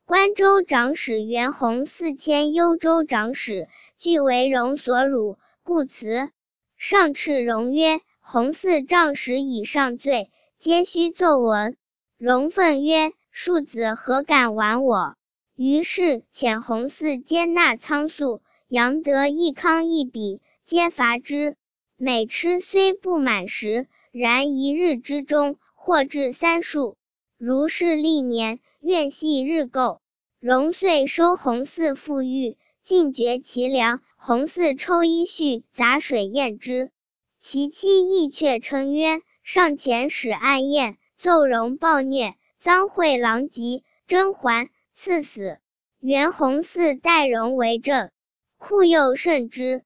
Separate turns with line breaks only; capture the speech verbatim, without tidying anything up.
关州长史袁弘四迁幽州长史，俱为戎所辱，故辞。上敕戎曰：弘四杖十以上罪，皆须奏闻。戎愤曰：庶子何敢玩我？于是遣弘四监纳仓粟，杨得一康一笔，皆罚之。每吃虽不满食，然一日之中，或至三数。如是历年，怨系日垢。戎遂收弘四复狱，尽绝其粮。弘四抽衣絮，杂水验之。其妻亦却称曰：上前使暗宴，奏戎暴虐，赃贿狼藉，甄嬛赐死。袁弘四待戎为政，酷又甚之。